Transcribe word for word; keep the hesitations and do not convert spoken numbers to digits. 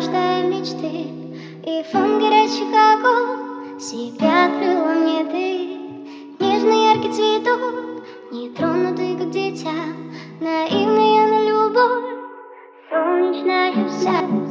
рождая мечты, и фон горячих огонь себя открыла мне ты. Нежный яркий цветок, нетронутый, как дитя, наивная на любовь, солнечная вся.